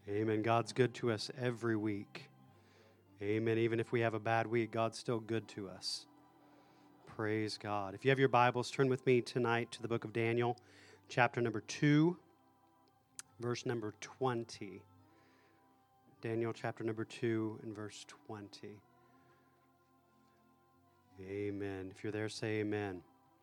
Amen. God's good to us every week. Amen. Even if we have a bad week, God's still good to us. Praise God. If you have your Bibles, turn with me tonight to the book of Daniel, chapter number 2, verse number 20. Daniel chapter number 2 and verse 20. Amen. If you're there, say amen.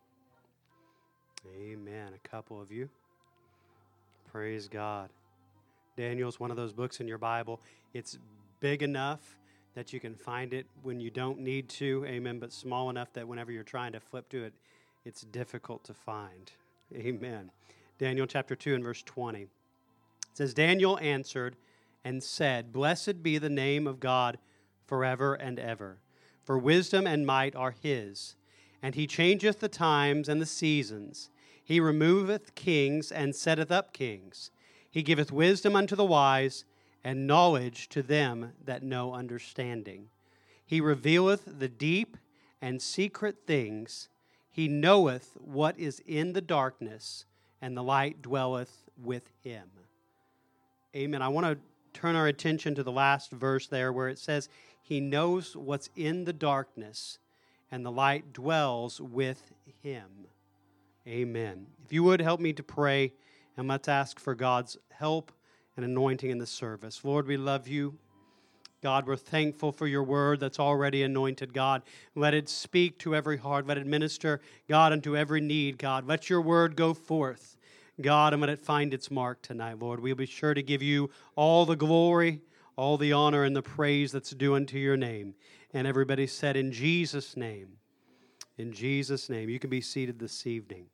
Amen. A couple of you. Praise God. Daniel's one of those books in your Bible. It's big enough that you can find it when you don't need to, amen, but small enough that whenever you're trying to flip to it, it's difficult to find. Amen. Daniel chapter 2 and verse 20. It says, Daniel answered and said, Blessed be the name of God forever and ever, for wisdom and might are his, and he changeth the times and the seasons. He removeth kings and setteth up kings. He giveth wisdom unto the wise, and knowledge to them that know understanding. He revealeth the deep and secret things. He knoweth what is in the darkness, and the light dwelleth with him. Amen. I want to turn our attention to the last verse there where it says, He knows what's in the darkness, and the light dwells with him. Amen. If you would help me to pray, and let's ask for God's help and anointing in the service. Lord, we love you. God, we're thankful for your word that's already anointed, God. Let it speak to every heart. Let it minister, God, unto every need, God. Let your word go forth, God, and let it find its mark tonight, Lord. We'll be sure to give you all the glory, all the honor, and the praise that's due unto your name. And everybody said, in Jesus' name. In Jesus' name. You can be seated this evening.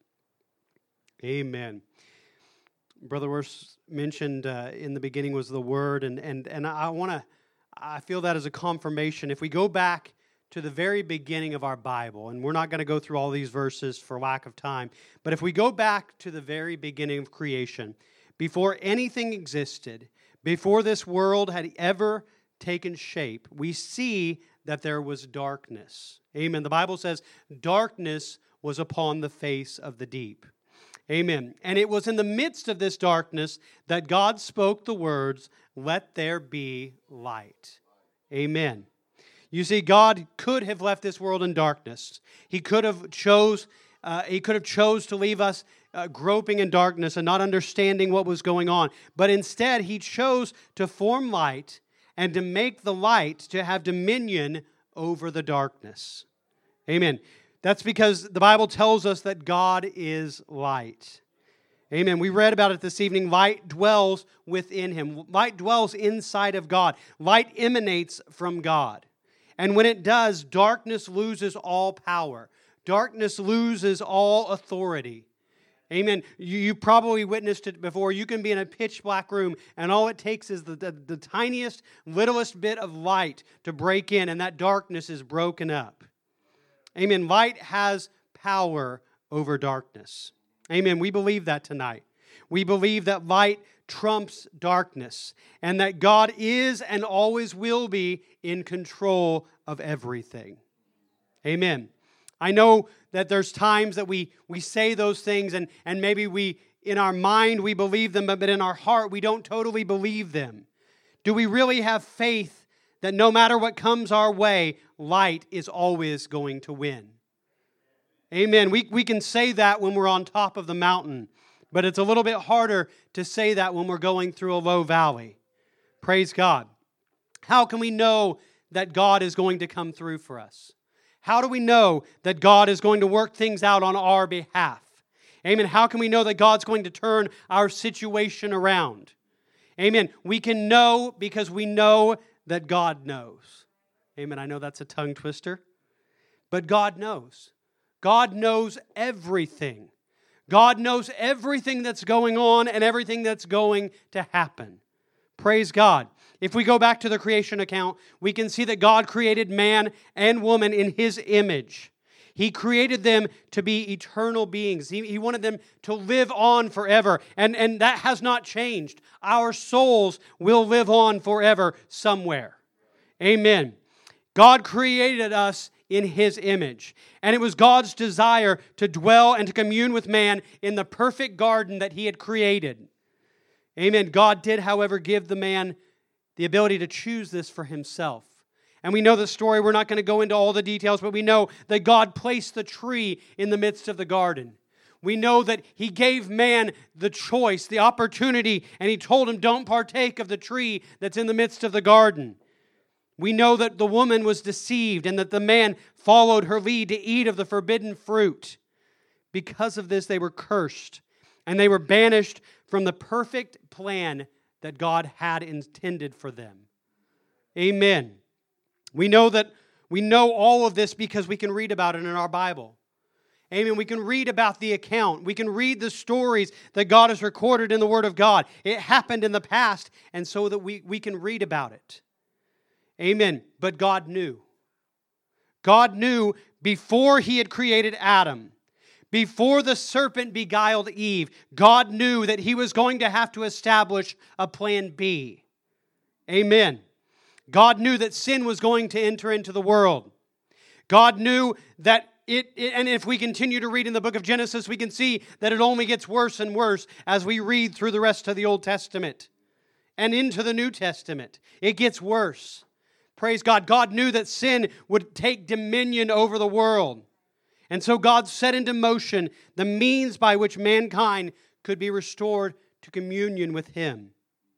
Amen. Brother Worse mentioned in the beginning was the Word, and I feel that as a confirmation. If we go back to the very beginning of our Bible, and we're not going to go through all these verses for lack of time, but if we go back to the very beginning of creation, before anything existed, before this world had ever taken shape, we see that there was darkness. Amen. The Bible says darkness was upon the face of the deep. Amen. And it was in the midst of this darkness that God spoke the words, let there be light. Amen. You see, God could have left this world in darkness. He could have chose to leave us groping in darkness and not understanding what was going on. But instead, He chose to form light and to make the light to have dominion over the darkness. Amen. That's because the Bible tells us that God is light. Amen. We read about it this evening. Light dwells within Him. Light dwells inside of God. Light emanates from God. And when it does, darkness loses all power. Darkness loses all authority. Amen. You probably witnessed it before. You can be in a pitch black room, and all it takes is the tiniest, littlest bit of light to break in, and that darkness is broken up. Amen. Light has power over darkness. Amen. We believe that tonight. We believe that light trumps darkness and that God is and always will be in control of everything. Amen. I know that there's times that we say those things and maybe in our mind we believe them, but in our heart we don't totally believe them. Do we really have faith that no matter what comes our way, light is always going to win? Amen. We can say that when we're on top of the mountain, but it's a little bit harder to say that when we're going through a low valley. Praise God. How can we know that God is going to come through for us? How do we know that God is going to work things out on our behalf? Amen. How can we know that God's going to turn our situation around? Amen. We can know because we know that God knows. Amen. I know that's a tongue twister, but God knows. God knows everything. God knows everything that's going on and everything that's going to happen. Praise God. If we go back to the creation account, we can see that God created man and woman in His image. He created them to be eternal beings. He wanted them to live on forever. And that has not changed. Our souls will live on forever somewhere. Amen. God created us in His image. And it was God's desire to dwell and to commune with man in the perfect garden that He had created. Amen. God did, however, give the man the ability to choose this for himself. And we know the story. We're not going to go into all the details, but we know that God placed the tree in the midst of the garden. We know that He gave man the choice, the opportunity, and He told him, don't partake of the tree that's in the midst of the garden. We know that the woman was deceived and that the man followed her lead to eat of the forbidden fruit. Because of this, they were cursed, and they were banished from the perfect plan that God had intended for them. Amen. We know all of this because we can read about it in our Bible. Amen. We can read about the account. We can read the stories that God has recorded in the Word of God. It happened in the past, and so that we can read about it. Amen. But God knew. God knew before He had created Adam, before the serpent beguiled Eve, God knew that He was going to have to establish a plan B. Amen. God knew that sin was going to enter into the world. God knew that and if we continue to read in the book of Genesis, we can see that it only gets worse and worse as we read through the rest of the Old Testament and into the New Testament. It gets worse. Praise God. God knew that sin would take dominion over the world. And so God set into motion the means by which mankind could be restored to communion with Him.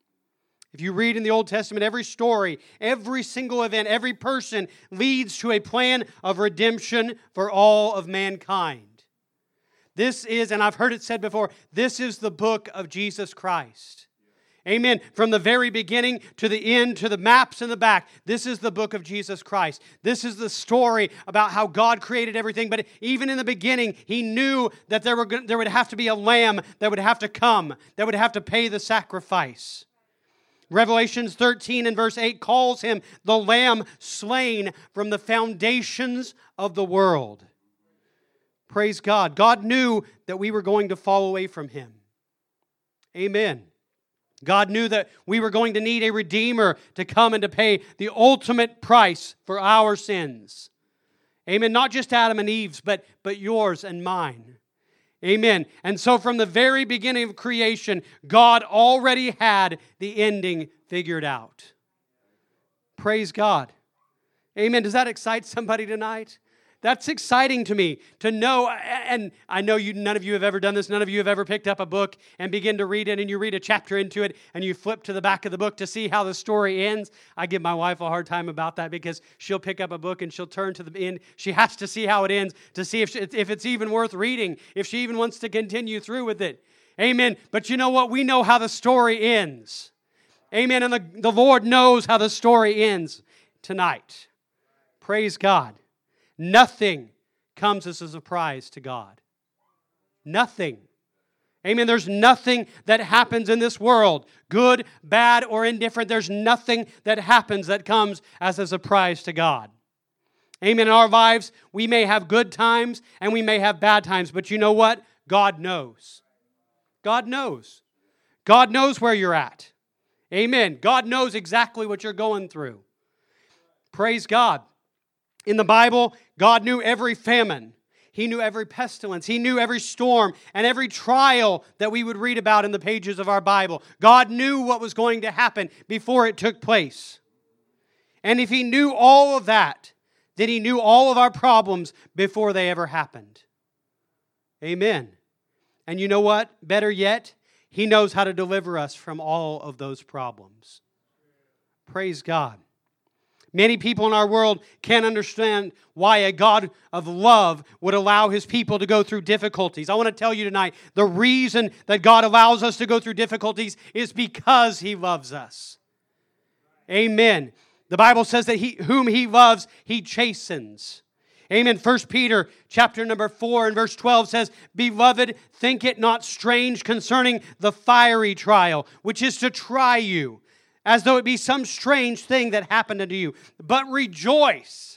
If you read in the Old Testament, every story, every single event, every person leads to a plan of redemption for all of mankind. This is, and I've heard it said before, this is the book of Jesus Christ. Amen. From the very beginning to the end, to the maps in the back, this is the book of Jesus Christ. This is the story about how God created everything. But even in the beginning, He knew that there would have to be a lamb that would have to come, that would have to pay the sacrifice. Revelation 13 and verse 8 calls Him the Lamb slain from the foundations of the world. Praise God. God knew that we were going to fall away from Him. Amen. God knew that we were going to need a Redeemer to come and to pay the ultimate price for our sins. Amen. Not just Adam and Eve's, but yours and mine. Amen. And so from the very beginning of creation, God already had the ending figured out. Praise God. Amen. Does that excite somebody tonight? That's exciting to me to know, and I know none of you have ever done this. None of you have ever picked up a book and begin to read it, and you read a chapter into it, and you flip to the back of the book to see how the story ends. I give my wife a hard time about that because she'll pick up a book and she'll turn to the end. She has to see how it ends to see if it's even worth reading, if she even wants to continue through with it. Amen. But you know what? We know how the story ends. Amen. And the Lord knows how the story ends tonight. Praise God. Nothing comes as a surprise to God. Nothing. Amen. There's nothing that happens in this world, good, bad, or indifferent. There's nothing that happens that comes as a surprise to God. Amen. In our lives, we may have good times and we may have bad times, but you know what? God knows. God knows. God knows where you're at. Amen. God knows exactly what you're going through. Praise God. In the Bible, God knew every famine. He knew every pestilence. He knew every storm and every trial that we would read about in the pages of our Bible. God knew what was going to happen before it took place. And if He knew all of that, then He knew all of our problems before they ever happened. Amen. And you know what? Better yet, He knows how to deliver us from all of those problems. Praise God. Many people in our world can't understand why a God of love would allow His people to go through difficulties. I want to tell you tonight, the reason that God allows us to go through difficulties is because He loves us. Amen. The Bible says that whom He loves, He chastens. Amen. 1 Peter chapter number 4 and verse 12 says, Beloved, think it not strange concerning the fiery trial, which is to try you, as though it be some strange thing that happened unto you. But rejoice.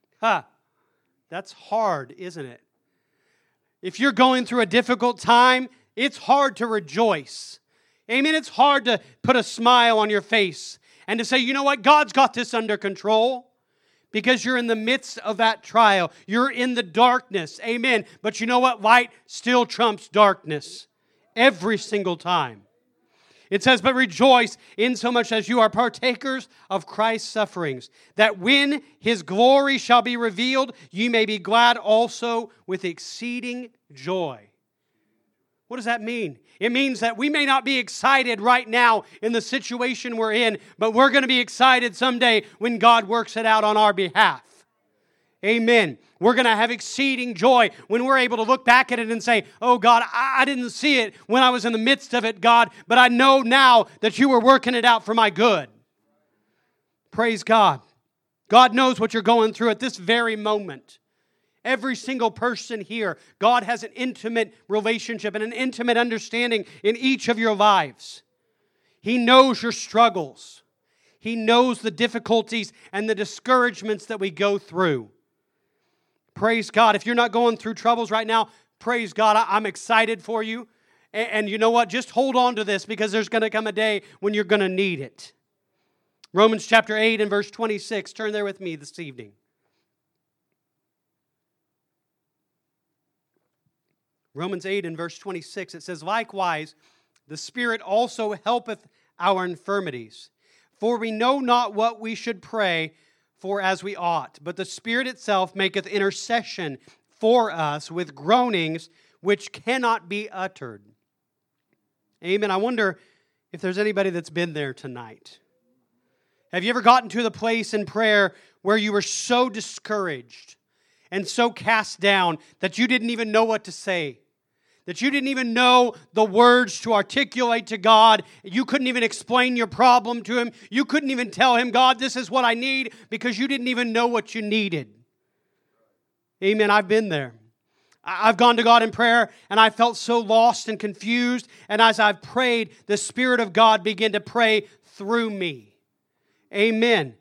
That's hard, isn't it? If you're going through a difficult time, it's hard to rejoice. Amen. It's hard to put a smile on your face and to say, you know what? God's got this under control. Because you're in the midst of that trial. You're in the darkness. Amen. But you know what? Light still trumps darkness. Every single time. It says, but rejoice insomuch as you are partakers of Christ's sufferings, that when His glory shall be revealed, you may be glad also with exceeding joy. What does that mean? It means that we may not be excited right now in the situation we're in, but we're going to be excited someday when God works it out on our behalf. Amen. We're going to have exceeding joy when we're able to look back at it and say, oh God, I didn't see it when I was in the midst of it, God, but I know now that you were working it out for my good. Praise God. God knows what you're going through at this very moment. Every single person here, God has an intimate relationship and an intimate understanding in each of your lives. He knows your struggles. He knows the difficulties and the discouragements that we go through. Praise God. If you're not going through troubles right now, praise God. I'm excited for you. And you know what? Just hold on to this because there's going to come a day when you're going to need it. Romans chapter 8 and verse 26. Turn there with me this evening. Romans 8 and verse 26. It says, likewise, the Spirit also helpeth our infirmities. For we know not what we should pray for as we ought, but the Spirit itself maketh intercession for us with groanings which cannot be uttered. Amen. I wonder if there's anybody that's been there tonight. Have you ever gotten to the place in prayer where you were so discouraged and so cast down that you didn't even know what to say? That you didn't even know the words to articulate to God. You couldn't even explain your problem to Him. You couldn't even tell Him, God, this is what I need, because you didn't even know what you needed. Amen. I've been there. I've gone to God in prayer, and I felt so lost and confused. And as I've prayed, the Spirit of God began to pray through me. Amen.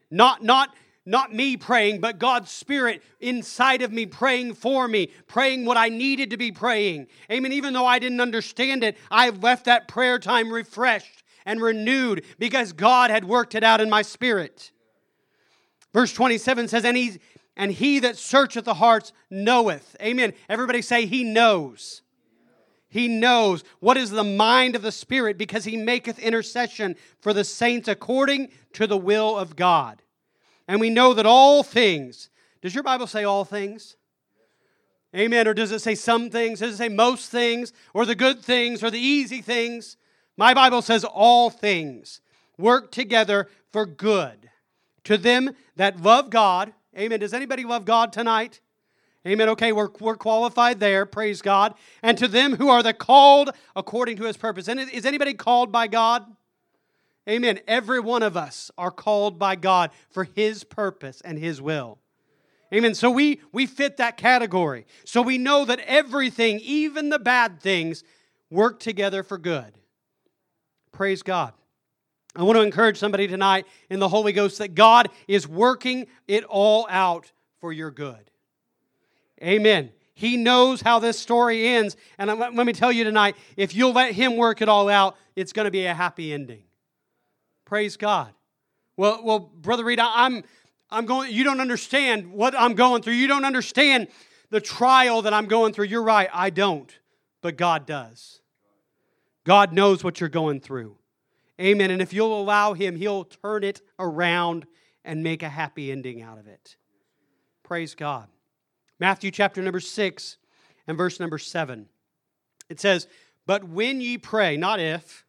Not me praying, but God's Spirit inside of me praying for me, praying what I needed to be praying. Amen. Even though I didn't understand it, I left that prayer time refreshed and renewed because God had worked it out in my spirit. Verse 27 says, and he that searcheth the hearts knoweth. Amen. Everybody say, He knows. He knows what is the mind of the Spirit because He maketh intercession for the saints according to the will of God. And we know that all things, does your Bible say all things? Amen. Or does it say some things? Does it say most things? Or the good things? Or the easy things? My Bible says all things work together for good. To them that love God. Amen. Does anybody love God tonight? Amen. Okay, we're qualified there. Praise God. And to them who are the called according to His purpose. And is anybody called by God? Amen. Every one of us are called by God for His purpose and His will. Amen. So we fit that category. So we know that everything, even the bad things, work together for good. Praise God. I want to encourage somebody tonight in the Holy Ghost that God is working it all out for your good. Amen. He knows how this story ends. And let me tell you tonight, if you'll let Him work it all out, it's going to be a happy ending. Praise God. Well, Brother Reed, I'm going. You don't understand what I'm going through. You don't understand the trial that I'm going through. You're right, I don't, but God does. God knows what you're going through. Amen. And if you'll allow Him, He'll turn it around and make a happy ending out of it. Praise God. Matthew chapter number 6 and verse number 7. It says, but when ye pray, not if.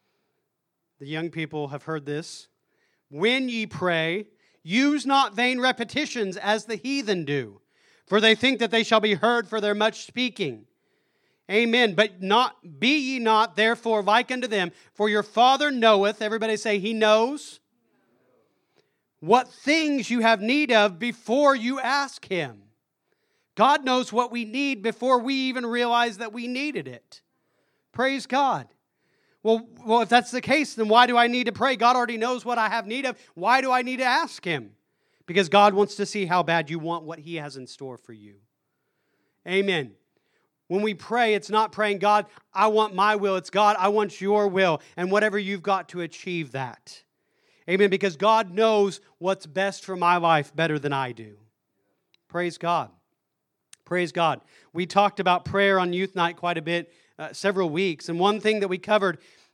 The young people have heard this. When ye pray, use not vain repetitions as the heathen do, for they think that they shall be heard for their much speaking. Amen. But be ye not therefore like unto them, for your Father knoweth, everybody say He knows, what things you have need of before you ask Him. God knows what we need before we even realize that we needed it. Praise God. Well, if that's the case, then why do I need to pray? God already knows what I have need of. Why do I need to ask Him? Because God wants to see how bad you want what He has in store for you. Amen. When we pray, it's not praying, God, I want my will. It's God, I want your will. And whatever you've got to achieve that. Amen. Because God knows what's best for my life better than I do. Praise God. Praise God. We talked about prayer on youth night quite a bit, several weeks. And one thing that we covered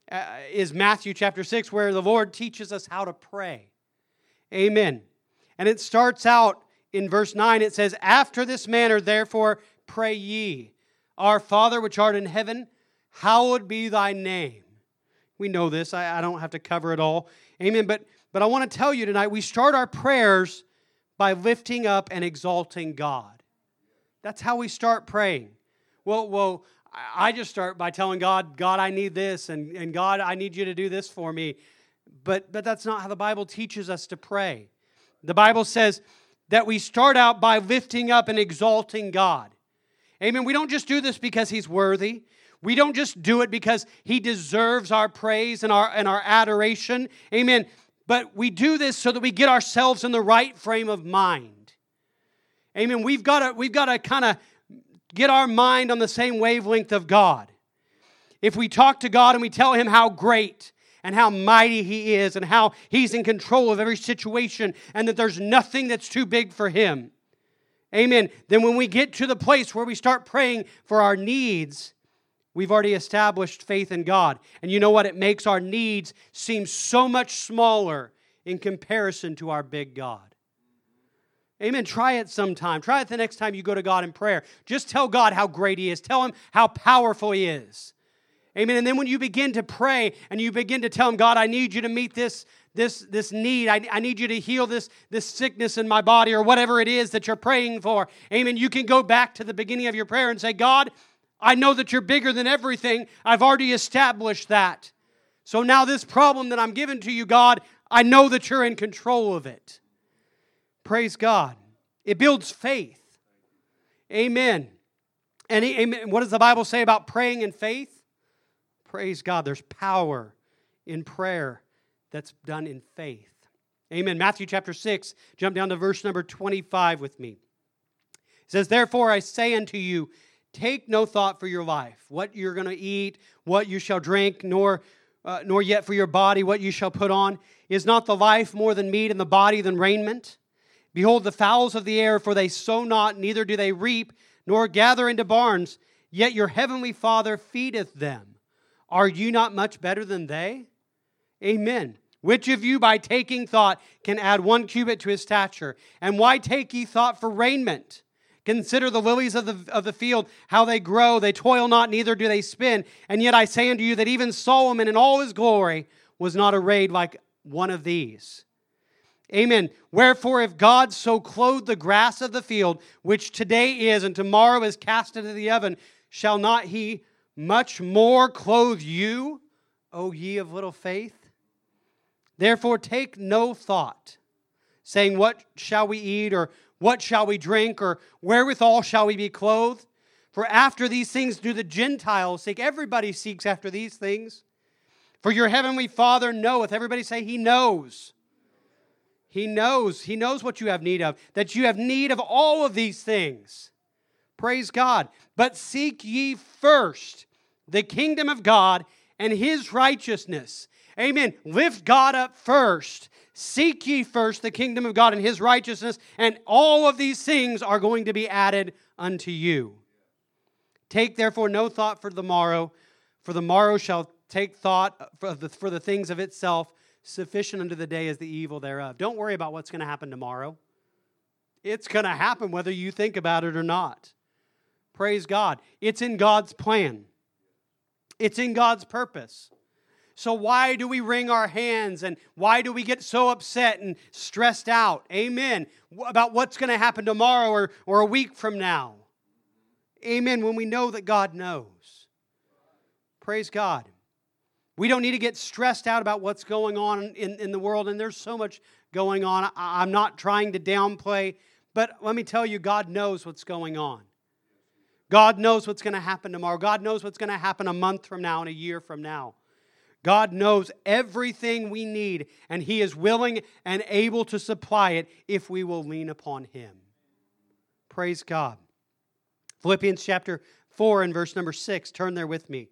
is Matthew chapter 6, where the Lord teaches us how to pray. Amen. And it starts out in verse 9. It says, "After this manner, therefore, pray ye. Our Father which art in heaven, hallowed be thy name." We know this. I don't have to cover it all. Amen. But I want to tell you tonight, we start our prayers by lifting up and exalting God. That's how we start praying. Well, I just start by telling God, God, I need this, and God, I need you to do this for me. But that's not how the Bible teaches us to pray. The Bible says that we start out by lifting up and exalting God. Amen. We don't just do this because He's worthy. We don't just do it because He deserves our praise and our adoration. Amen. But we do this so that we get ourselves in the right frame of mind. Amen. We've got to kind of get our mind on the same wavelength of God. If we talk to God and we tell Him how great and how mighty He is and how He's in control of every situation and that there's nothing that's too big for Him, amen, then when we get to the place where we start praying for our needs, we've already established faith in God. And you know what? It makes our needs seem so much smaller in comparison to our big God. Amen. Try it sometime. Try it the next time you go to God in prayer. Just tell God how great He is. Tell Him how powerful He is. Amen. And then when you begin to pray and you begin to tell Him, God, I need you to meet this need. I need you to heal this sickness in my body or whatever it is that you're praying for. Amen. You can go back to the beginning of your prayer and say, God, I know that you're bigger than everything. I've already established that. So now this problem that I'm giving to you, God, I know that you're in control of it. Praise God. It builds faith. Amen. And amen. What does the Bible say about praying in faith? Praise God. There's power in prayer that's done in faith. Amen. Matthew chapter 6, jump down to verse number 25 with me. It says, "Therefore I say unto you, take no thought for your life, what you're going to eat, what you shall drink, nor yet for your body what you shall put on. Is not the life more than meat, and the body than raiment? Behold the fowls of the air, for they sow not, neither do they reap, nor gather into barns, yet your heavenly Father feedeth them. Are you not much better than they?" Amen. "Which of you by taking thought can add 1 cubit to his stature? And why take ye thought for raiment? Consider the lilies of the field, how they grow. They toil not, neither do they spin. And yet I say unto you that even Solomon in all his glory was not arrayed like one of these." Amen. "Wherefore, if God so clothe the grass of the field, which today is and tomorrow is cast into the oven, shall not He much more clothe you, O ye of little faith? Therefore take no thought, saying, what shall we eat, or what shall we drink, or wherewithal shall we be clothed? For after these things do the Gentiles seek." Everybody seeks after these things. "For your heavenly Father knoweth." Everybody say, He knows. He knows. He knows what you have need of. That you have need of all of these things. Praise God. "But seek ye first the kingdom of God and His righteousness." Amen. Lift God up first. Seek ye first the kingdom of God and His righteousness, and all of these things are going to be added unto you. "Take therefore no thought for the morrow shall take thought for the things of itself. Sufficient unto the day is the evil thereof." Don't worry about what's going to happen tomorrow. It's going to happen whether you think about it or not. Praise God. It's in God's plan. It's in God's purpose. So why do we wring our hands and why do we get so upset and stressed out? Amen. About what's going to happen tomorrow or a week from now. Amen. When we know that God knows. Praise God. We don't need to get stressed out about what's going on in the world, and there's so much going on. I'm not trying to downplay, but let me tell you, God knows what's going on. God knows what's going to happen tomorrow. God knows what's going to happen a month from now and a year from now. God knows everything we need, and He is willing and able to supply it if we will lean upon Him. Praise God. Philippians chapter 4 and verse number 6. Turn there with me.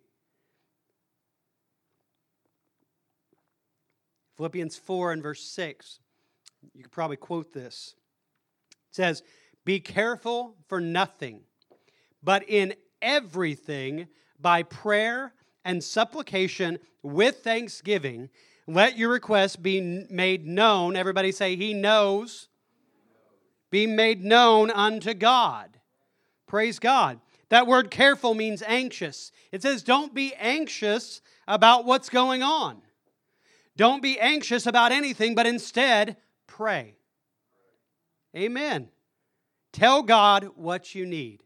Philippians 4 and verse 6. You could probably quote this. It says, "Be careful for nothing, but in everything by prayer and supplication with thanksgiving, let your requests be made known. Everybody say, He knows. Be made known unto God. Praise God. That word careful means anxious. It says don't be anxious about what's going on. Don't be anxious about anything, but instead pray. Amen. Tell God what you need.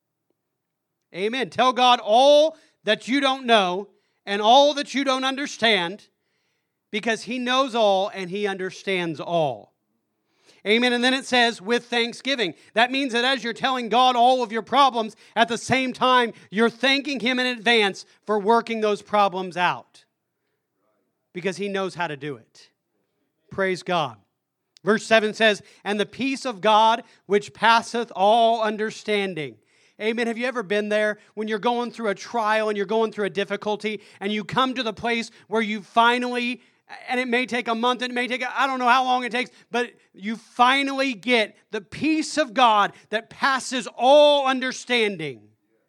Amen. Tell God all that you don't know and all that you don't understand, because He knows all and He understands all. Amen. And then it says, with thanksgiving. That means that as you're telling God all of your problems, at the same time, you're thanking Him in advance for working those problems out, because He knows how to do it. Praise God. Verse 7 says, and the peace of God, which passeth all understanding. Amen. Have you ever been there when you're going through a trial and you're going through a difficulty and you come to the place where you finally, and it may take a month, it may take, I don't know how long it takes, but you finally get the peace of God that passes all understanding.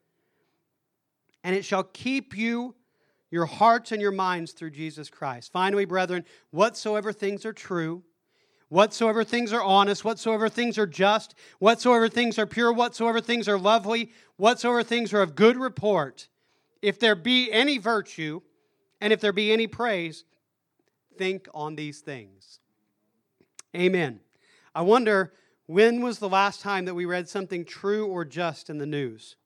And it shall keep you, your hearts and your minds through Jesus Christ. Finally, brethren, whatsoever things are true, whatsoever things are honest, whatsoever things are just, whatsoever things are pure, whatsoever things are lovely, whatsoever things are of good report, if there be any virtue, and if there be any praise, think on these things. Amen. I wonder, when was the last time that we read something true or just in the news?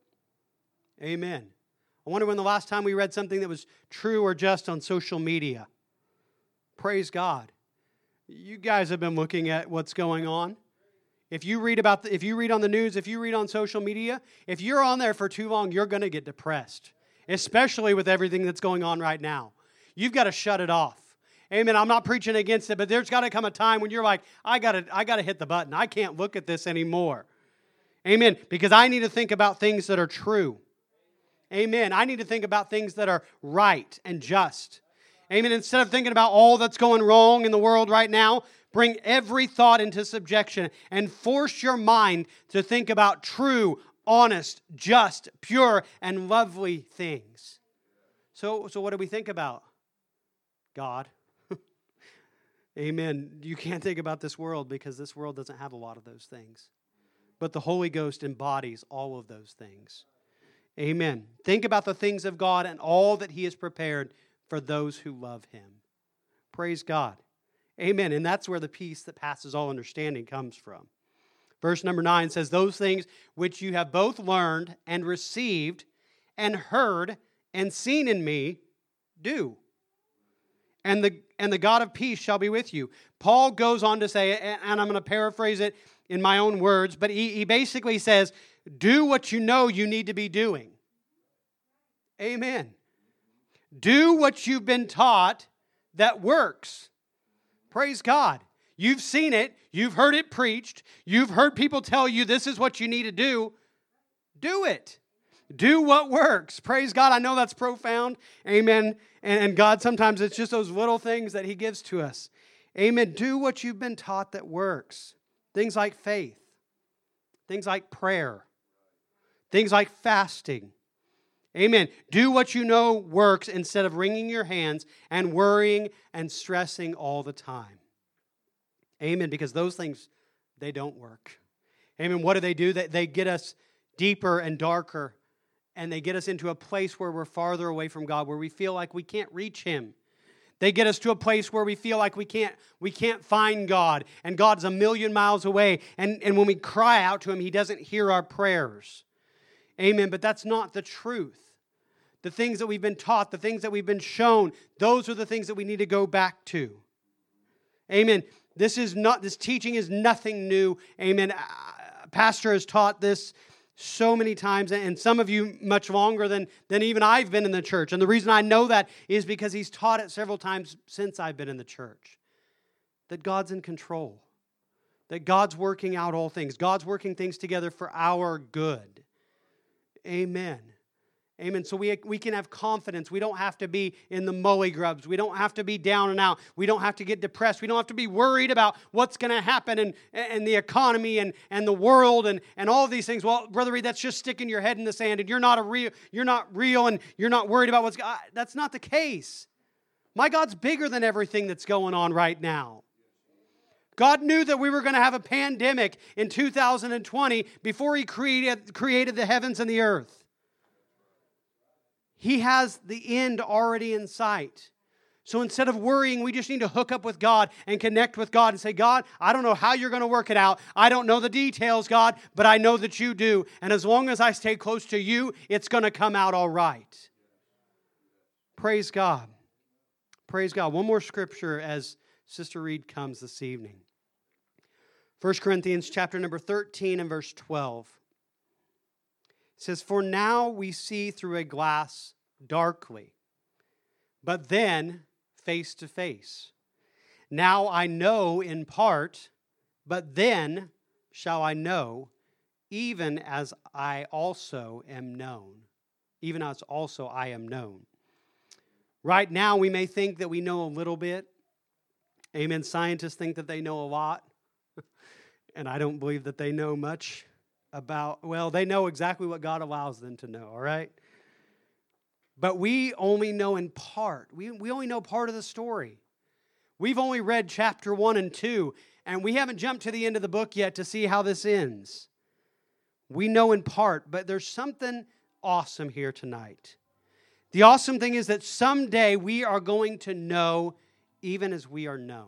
Amen. I wonder when the last time we read something that was true or just on social media. Praise God. You guys have been looking at what's going on. If you read if you read on the news, if you read on social media, if you're on there for too long, you're going to get depressed, especially with everything that's going on right now. You've got to shut it off. Amen. I'm not preaching against it, but there's got to come a time when you're like, I got to hit the button. I can't look at this anymore. Amen. Because I need to think about things that are true. Amen. I need to think about things that are right and just. Amen. Instead of thinking about all that's going wrong in the world right now, bring every thought into subjection and force your mind to think about true, honest, just, pure, and lovely things. So what do we think about? God. Amen. You can't think about this world because this world doesn't have a lot of those things. But the Holy Ghost embodies all of those things. Amen. Think about the things of God and all that He has prepared for those who love Him. Praise God. Amen. And that's where the peace that passes all understanding comes from. Verse number 9 says, those things which you have both learned and received and heard and seen in me, do. And the God of peace shall be with you. Paul goes on to say, and I'm going to paraphrase it in my own words, but he basically says, do what you know you need to be doing. Amen. Do what you've been taught that works. Praise God. You've seen it. You've heard it preached. You've heard people tell you this is what you need to do. Do it. Do what works. Praise God. I know that's profound. Amen. And God, sometimes it's just those little things that He gives to us. Amen. Do what you've been taught that works. Things like faith. Things like prayer. Things like fasting. Amen. Do what you know works instead of wringing your hands and worrying and stressing all the time. Amen. Because those things, they don't work. Amen. What do? They get us deeper and darker, and they get us into a place where we're farther away from God, where we feel like we can't reach Him. They get us to a place where we feel like we can't find God, and God's a million miles away. And when we cry out to Him, He doesn't hear our prayers. Amen. But that's not the truth. The things that we've been taught, the things that we've been shown, those are the things that we need to go back to. Amen. This teaching is nothing new. Amen. Pastor has taught this so many times, and some of you much longer than even I've been in the church. And the reason I know that is because he's taught it several times since I've been in the church. That God's in control. That God's working out all things. God's working things together for our good. Amen. Amen. So we can have confidence. We don't have to be in the mully grubs. We don't have to be down and out. We don't have to get depressed. We don't have to be worried about what's going to happen and the economy and the world and all of these things. Well, Brother Reed, that's just sticking your head in the sand and you're not real and you're not worried about what's going on. That's not the case. My God's bigger than everything that's going on right now. God knew that we were going to have a pandemic in 2020 before He created the heavens and the earth. He has the end already in sight. So instead of worrying, we just need to hook up with God and connect with God and say, God, I don't know how you're going to work it out. I don't know the details, God, but I know that you do. And as long as I stay close to you, it's going to come out all right. Praise God. Praise God. One more scripture as Sister Reed comes this evening. 1 Corinthians chapter number 13 and verse 12. It says, for now we see through a glass darkly, but then face to face. Now I know in part, but then shall I know, even as I also am known. Even as also I am known. Right now we may think that we know a little bit. Amen. Scientists think that they know a lot. And I don't believe that they know much they know exactly what God allows them to know, all right? But we only know in part. We only know part of the story. We've only read chapter 1 and 2, and we haven't jumped to the end of the book yet to see how this ends. We know in part, but there's something awesome here tonight. The awesome thing is that someday we are going to know even as we are known.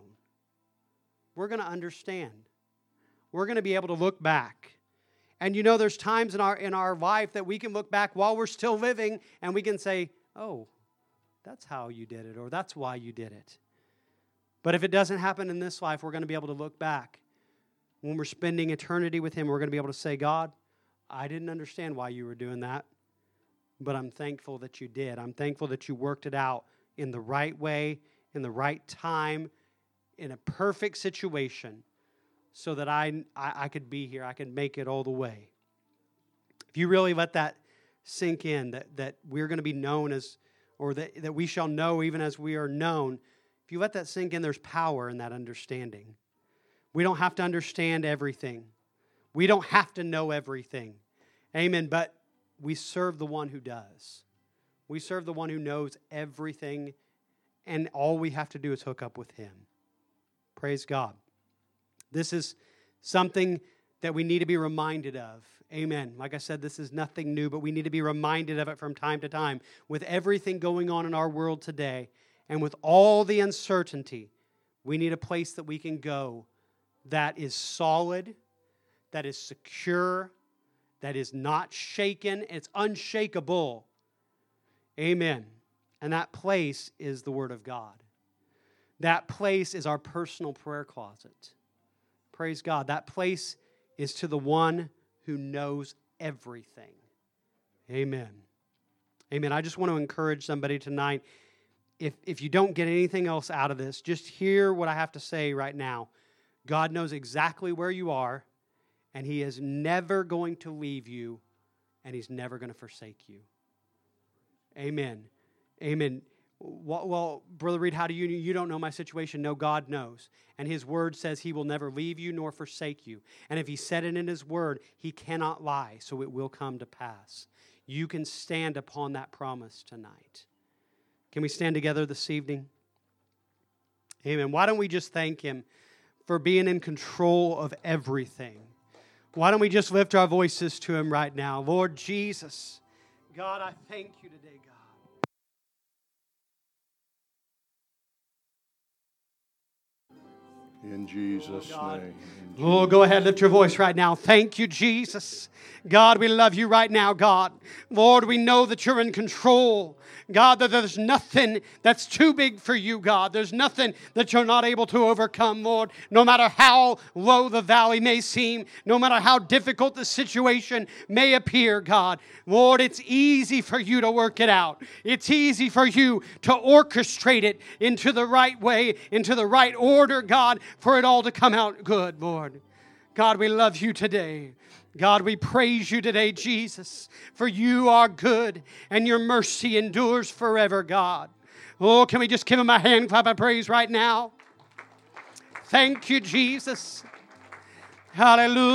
We're going to understand. We're going to be able to look back. And you know, there's times in our life that we can look back while we're still living and we can say, oh, that's how you did it, or that's why you did it. But if it doesn't happen in this life, we're going to be able to look back. When we're spending eternity with Him, we're going to be able to say, God, I didn't understand why you were doing that, but I'm thankful that you did. I'm thankful that you worked it out in the right way, in the right time, in a perfect situation, so that I could be here. I could make it all the way. If you really let that sink in, that we're going to be known as, or that we shall know even as we are known, if you let that sink in, there's power in that understanding. We don't have to understand everything. We don't have to know everything. Amen. But we serve the one who does. We serve the one who knows everything, and all we have to do is hook up with Him. Praise God. This is something that we need to be reminded of. Amen. Like I said, this is nothing new, but we need to be reminded of it from time to time. With everything going on in our world today, and with all the uncertainty, we need a place that we can go that is solid, that is secure, that is not shaken. It's unshakable. Amen. And that place is the Word of God. That place is our personal prayer closet. Praise God. That place is to the one who knows everything. Amen. Amen. I just want to encourage somebody tonight. If you don't get anything else out of this, just hear what I have to say right now. God knows exactly where you are, and He is never going to leave you, and He's never going to forsake you. Amen. Amen. Well, Brother Reed, how do you don't know my situation? No, God knows. And His Word says He will never leave you nor forsake you. And if He said it in His Word, He cannot lie, so it will come to pass. You can stand upon that promise tonight. Can we stand together this evening? Amen. Why don't we just thank Him for being in control of everything? Why don't we just lift our voices to Him right now? Lord Jesus, God, I thank you today, God. In Jesus' name. Oh, go ahead, lift your voice right now. Thank you, Jesus. God, we love you right now, God. Lord, we know that you're in control. God, that there's nothing that's too big for you, God. There's nothing that you're not able to overcome, Lord. No matter how low the valley may seem, no matter how difficult the situation may appear, God. Lord, it's easy for you to work it out. It's easy for you to orchestrate it into the right way, into the right order, God, for it all to come out good, Lord. God, we love you today. God, we praise you today, Jesus, for you are good and your mercy endures forever, God. Oh, can we just give him a hand clap of praise right now? Thank you, Jesus. Hallelujah.